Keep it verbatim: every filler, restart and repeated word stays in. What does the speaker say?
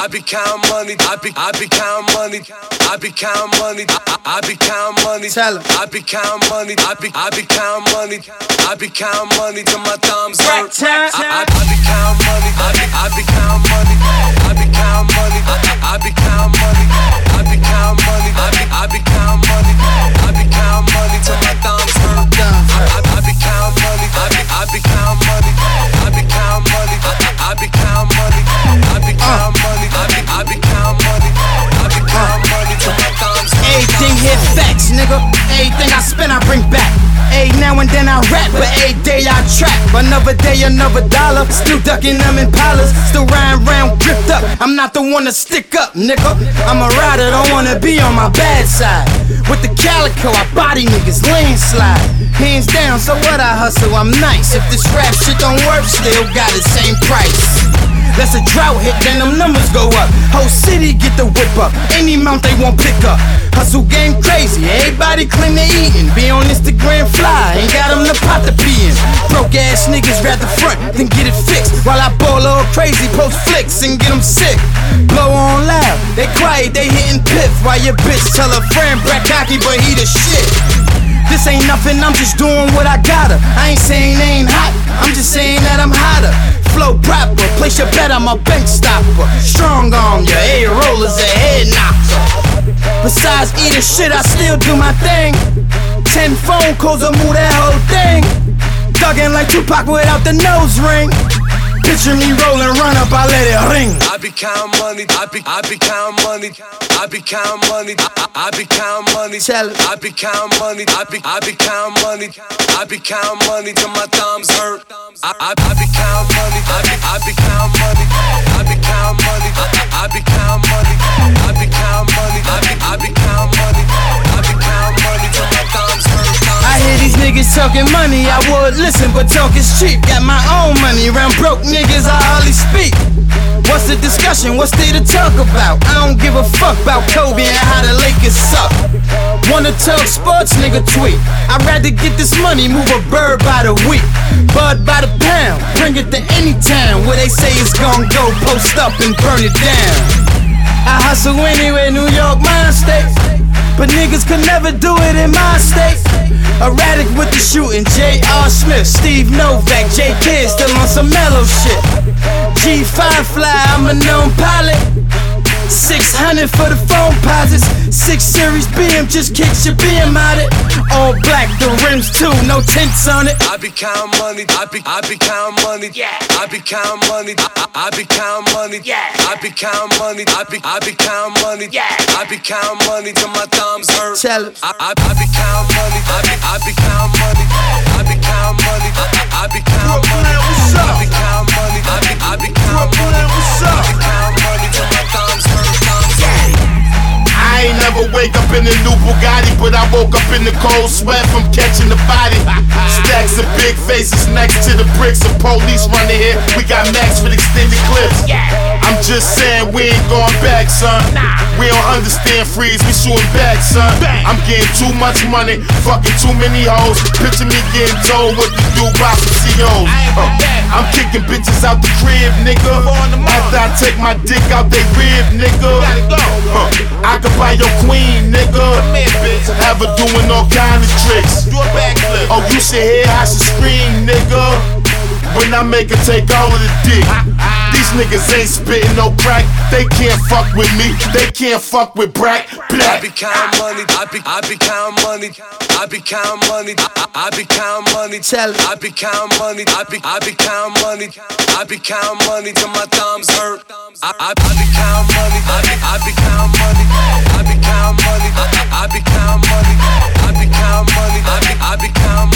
I be counting money. I be, I be counting money. I be counting money. I, I be counting money. Tell 'em. I be counting money. I be, I be counting money. I be counting money till my thumbs hurt. I, I, I be counting money. I be, I be counting money. I be counting money. I, I be counting money. I be counting money. I be, I be counting money. I be counting money till my thumbs hurt. I, I, I be counting money. I be, I be counting money. I be counting money. I, I be counting money. I be counting money. I be, I be counting money. I be counting money till my thumbs hurt. Everything here facts, nigga. Everything I spend, I bring back. Every now and then I rap, but every day I trap. Another day, another dollar. Still ducking them impalas. Still riding round, gripped up. I'm not the one to stick up, nigga. I'm a rider, don't wanna be on my bad side. With the calico, I body niggas, landslide. Hands down, so what I hustle, I'm nice. If this rap shit don't work, still got the same price. That's a drought hit, then them numbers go up. Whole city get the whip up. Any amount they won't pick up. Hustle game crazy, everybody claim they eatin'. Be on Instagram fly, ain't got them the pot to pee in. Broke ass niggas rather front than get it fixed. While I ball all crazy, post flicks and get them sick. Blow on loud, they quiet, they hitting piff. While your bitch tell her friend Brett cocky, but he the shit. This ain't nothing, I'm just doing what I gotta. I ain't saying they ain't hot, I'm just saying that I'm hotter. Flow proper, place your bet, I'm a bench stopper. Strong arm, your A-roller's a head knocker. Besides eating shit, I still do my thing. Ten phone calls will move that whole thing. Thuggin' like Tupac without the nose ring. Picture me rollin', run up, I let it ring. I be counting money, I be, I be counting money. I be counting money, I, I be counting money. Tell 'em. I be counting money, I be, I be counting money. I be counting money till my thumbs hurt. I, I, I be counting money, I be, I be counting money. I be counting money, I, I be counting money. I be counting money, I be, I be counting money. I be counting money till my thumbs hurt. I hear these niggas talking money, I would listen, but talk is cheap. Got my own money, round broke niggas, I hardly speak. What's the discussion? What's there to talk about? I don't give a fuck about Kobe and how the Lakers suck. Wanna talk sports, nigga, tweet. I'd rather get this money, move a bird by the week. Bud by the pound, bring it to any town where they say it's gon' go, post up and burn it down. I hustle anywhere, New York, my state. But niggas could never do it in my state. Erratic with the shooting, J R. Smith, Steve Novak, J K still on some mellow shit. G five fly, I'm a known pilot. six hundred for the phone posits. six series B M just kicks your B M out it. All black, the rims too, no tints on it. I be counting money, I be, I be counting money. Yeah. I be counting money, I, I, I be counting money. Yeah. I be counting money, I be, I be counting money. Yeah. I be counting money till my thumbs hurt. Tell 'em. I, I, I be counting money, I be, I be counting money. I be counting money, I, I, I be counting money. I be counting money, I be, I be counting money. I be counting money till my thumbs hurt. Thumbs hurt. I ain't never wake up in a new Bugatti, but I woke up in the cold sweat from catching the body. Stacks of big faces next to the bricks of police running here. We got max with extended clips. I'm just saying we ain't going back, son. We don't understand freeze, we shooting back, son. I'm getting too much money, fucking too many hoes. Picture me getting told what to do by some C Os. Uh, I'm kicking bitches out the crib, nigga. After I take my dick out they rib, nigga. Uh, I could buy your queen, nigga. Have her doing all kind of tricks. Oh, you should hear how she scream, nigga. When I make her take all of the dick. These niggas ain't spitting no crack. They can't fuck with me. They can't fuck with Brack. I be counting money. I be, I be counting money. I be counting money. I, I, I be counting money. Tell 'em. I be counting money. I be, I be counting money. I be counting money till my thumbs hurt. I, I, I be counting money. I be, I be counting money. I be counting money. I, I, I be counting money. I be counting money. I be, I be counting money.